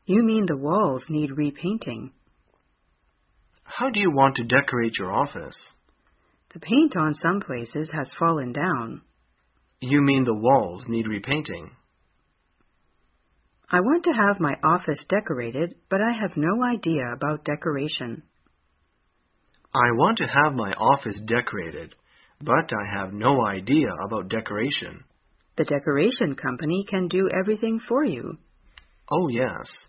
You mean the walls need repainting. How do you want to decorate your office? The paint on some places has fallen down. You mean the walls need repainting. I want to have my office decorated, but I have no idea about decoration. I want to have my office decorated, but I have no idea about decoration. The decoration company can do everything for you. Oh, yes.